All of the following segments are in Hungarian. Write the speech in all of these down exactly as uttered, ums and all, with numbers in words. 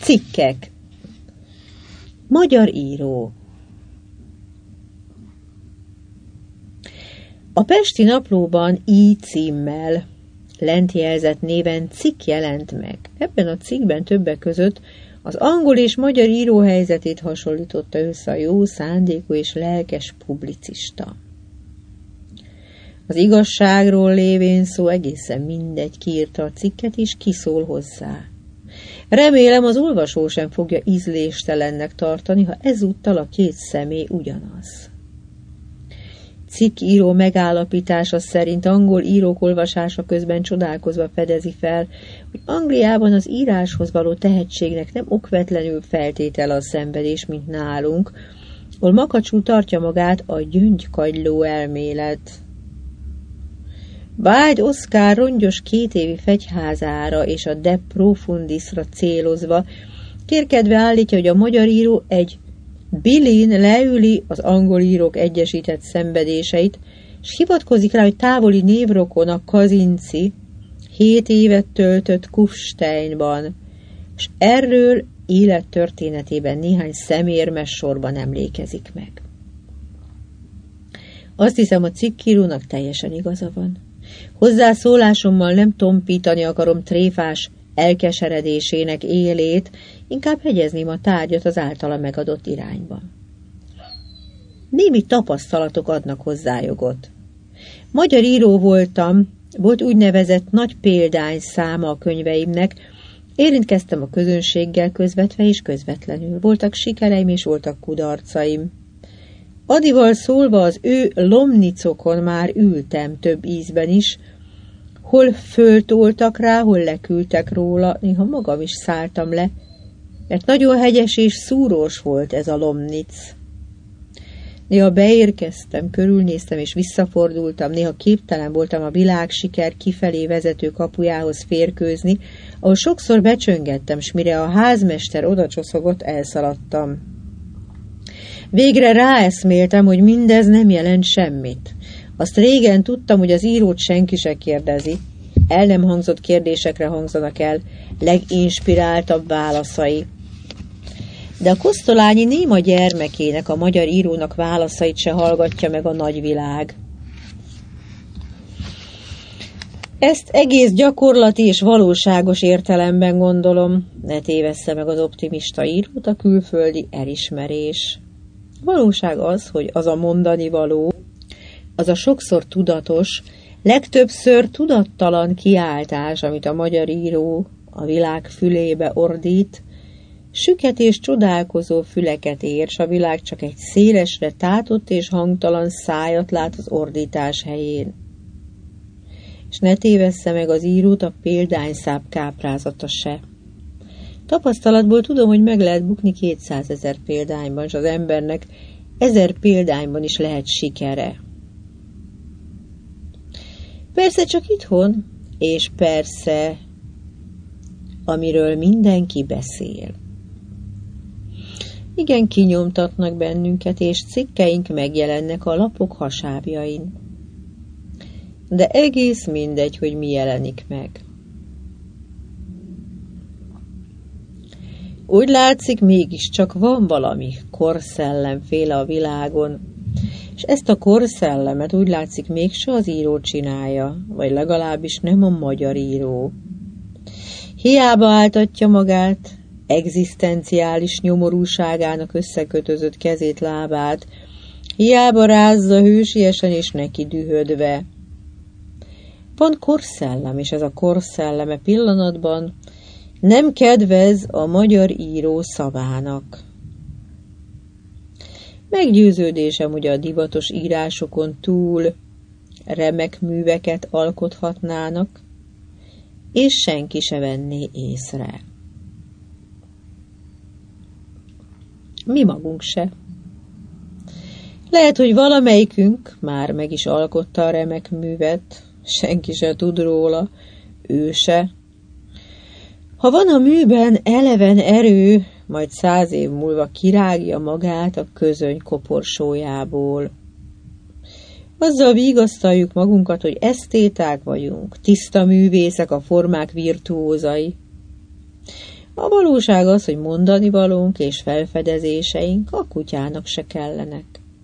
Cikkek. Magyar író. A Pesti Naplóban I címmel, lent jelzett néven cikk jelent meg. Ebben a cikkben többek között az angol és magyar író helyzetét hasonlította össze a jó szándékú és lelkes publicista. Az igazságról lévén szó, egészen mindegy, kiírta a cikket és kiszól hozzá. Remélem, az olvasó sem fogja ízléstelennek tartani, ha ezúttal a két személy ugyanaz. Cikkíró megállapítása szerint angol írók olvasása közben csodálkozva fedezi fel, hogy Angliában az íráshoz való tehetségnek nem okvetlenül feltétele a szenvedés, mint nálunk, hol makacsul tartja magát a gyöngykagyló elmélet. Vágy Oszkár rongyos kétévi fegyházára és a De Profundisra célozva kérkedve állítja, hogy a magyar író egy bilin leüli az angol írók egyesített szenvedéseit, és hivatkozik rá, hogy távoli névrokona Kazinci hét évet töltött Kufsteinban, és erről élettörténetében néhány szemérmes sorban emlékezik meg. Azt hiszem, a cikkírónak teljesen igaza van. Hozzászólásommal nem tompítani akarom tréfás elkeseredésének élét, inkább hegyezném a tárgyat az általa megadott irányba. Némi tapasztalatok adnak hozzá jogot. Magyar író voltam, volt úgynevezett nagy példány száma a könyveimnek, érintkeztem a közönséggel közvetve és közvetlenül. Voltak sikereim és voltak kudarcaim. Adival szólva, az ő lomnicokon már ültem több ízben is, hol föltoltak rá, hol leküldtek róla, néha magam is szálltam le, mert nagyon hegyes és szúrós volt ez a lomnic. Néha beérkeztem, körülnéztem és visszafordultam, néha képtelen voltam a világsiker kifelé vezető kapujához férkőzni, ahol sokszor becsöngettem, s mire a házmester odacsoszogott, elszaladtam. Végre ráeszméltem, hogy mindez nem jelent semmit. Azt régen tudtam, hogy az írót senki se kérdezi. El nem hangzott kérdésekre hangzanak el leginspiráltabb válaszai. De a Kosztolányi néma gyermekének, a magyar írónak válaszait se hallgatja meg a nagyvilág. Ezt egész gyakorlati és valóságos értelemben gondolom, ne tévessze meg az optimista írót a külföldi elismerés. Valóság az, hogy az a mondani való, az a sokszor tudatos, legtöbbször tudattalan kiáltás, amit a magyar író a világ fülébe ordít, süket és csodálkozó füleket ér, s a világ csak egy szélesre tátott és hangtalan szájat lát az ordítás helyén. És ne tévessze meg az írót a példányszáb káprázata se. Tapasztalatból tudom, hogy meg lehet bukni kétszázezer példányban, és az embernek ezer példányban is lehet sikere. Persze csak itthon, és persze, amiről mindenki beszél. Igen, kinyomtatnak bennünket, és cikkeink megjelennek a lapok hasábjain. De egész mindegy, hogy mi jelenik meg. Úgy látszik, mégiscsak van valami korszellemféle a világon, és ezt a korszellemet úgy látszik mégse az író csinálja, vagy legalábbis nem a magyar író. Hiába áltatja magát, egzisztenciális nyomorúságának összekötözött kezét, lábát, hiába rázza hősiesen és neki dühödve. Van korszellem, és ez a korszelleme pillanatban nem kedvez a magyar író szavának. Meggyőződésem, hogy a divatos írásokon túl remek műveket alkothatnának, és senki se venné észre. Mi magunk se. Lehet, hogy valamelyikünk már meg is alkotta a remek művet, senki se tud róla, ő se. Ha van a műben eleven erő, majd száz év múlva kirágja magát a közöny koporsójából. Azzal vigasztaljuk magunkat, hogy esztéták vagyunk, tiszta művészek, a formák virtuózai. A valóság az, hogy mondani valónk és felfedezéseink a kutyának se kellenek.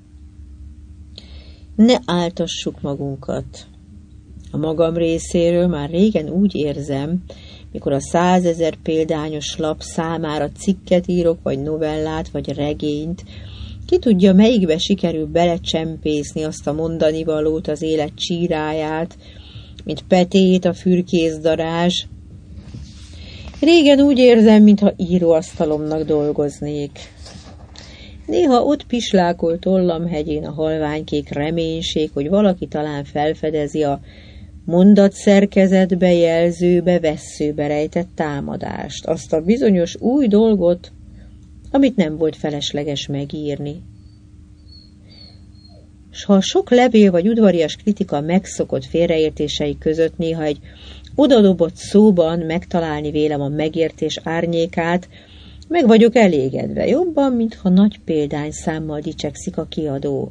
Ne áltassuk magunkat. A magam részéről már régen úgy érzem, mikor a százezer példányos lap számára cikket írok, vagy novellát, vagy regényt, ki tudja, melyikbe sikerül belecsempészni azt a mondani valót, az élet csíráját, mint Petét, a fürkészdarázs. Régen úgy érzem, mintha íróasztalomnak dolgoznék. Néha ott pislákol tollamhegyén a halványkék reménység, hogy valaki talán felfedezi a mondatszerkezetbe, jelzőbe, vesszőbe rejtett támadást, azt a bizonyos új dolgot, amit nem volt felesleges megírni. S ha sok levél vagy udvarias kritika megszokott félreértései között néha egy odadobott szóban megtalálni vélem a megértés árnyékát, meg vagyok elégedve, jobban, mintha nagy példányszámmal dicsekszik a kiadó.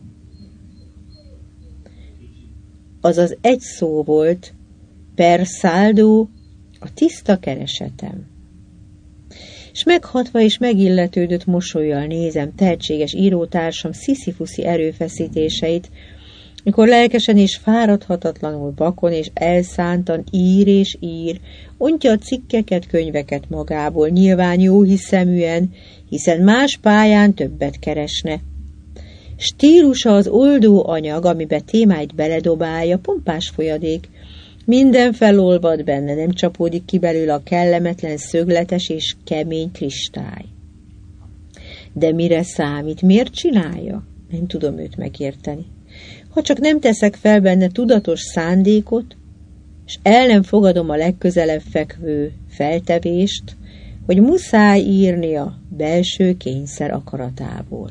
Azaz egy szó volt, per saldo, a tiszta keresetem. És meghatva és megilletődött mosollyal nézem tehetséges írótársam sziszifuszi erőfeszítéseit, mikor lelkesen és fáradhatatlanul vakon és elszántan ír és ír, ontja a cikkeket, könyveket magából, nyilván jó hiszeműen, hiszen más pályán többet keresne. Stílusa az oldó anyag, amibe témáit beledobálja, pompás folyadék, minden felolvad benne, nem csapódik ki belőle a kellemetlen, szögletes és kemény kristály. De mire számít? Miért csinálja? Nem tudom őt megérteni. Ha csak nem teszek fel benne tudatos szándékot, és el nem fogadom a legközelebb fekvő feltevést, hogy muszáj írni a belső kényszer akaratából.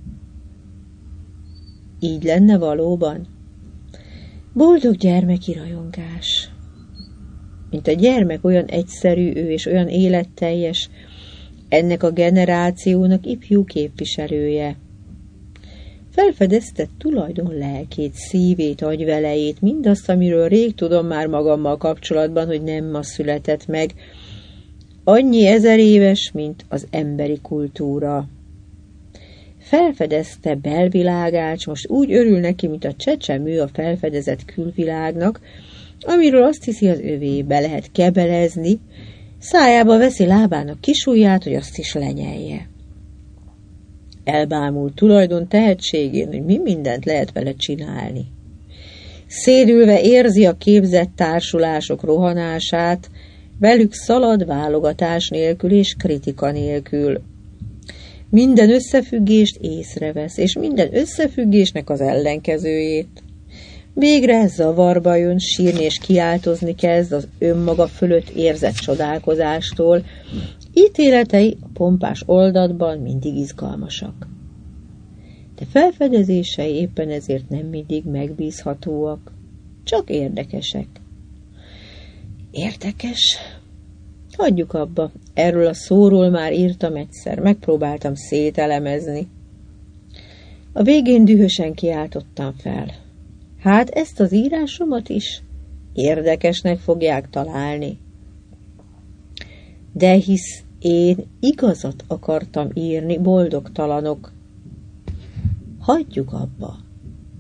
Így lenne valóban? Boldog gyermeki rajongás. Mint a gyermek olyan egyszerű ő és olyan életteljes, ennek a generációnak ifjú képviselője. Felfedezte tulajdon lelkét, szívét, agyvelejét, mindazt, amiről rég tudom már magammal kapcsolatban, hogy nem ma született meg. Annyi ezer éves, mint az emberi kultúra. Felfedezte belvilágát, most úgy örül neki, mint a csecsemő a felfedezett külvilágnak, amiről azt hiszi az övébe lehet kebelezni, szájába veszi lábának kisujját, hogy azt is lenyelje. Elbámult tulajdon tehetségén, hogy mi mindent lehet vele csinálni. Szédülve érzi a képzett társulások rohanását, velük szalad válogatás nélkül és kritika nélkül. Minden összefüggést észrevesz, és minden összefüggésnek az ellenkezőjét. Végre zavarba jön, sírni és kiáltozni kezd az önmaga fölött érzett csodálkozástól. Ítéletei a pompás oldatban mindig izgalmasak. De felfedezései éppen ezért nem mindig megbízhatóak, csak érdekesek. Érdekes? Hagyjuk abba, erről a szóról már írtam egyszer, megpróbáltam szételemezni. A végén dühösen kiáltottam fel. Hát ezt az írásomat is érdekesnek fogják találni. De hisz én igazat akartam írni, boldogtalanok. Hagyjuk abba.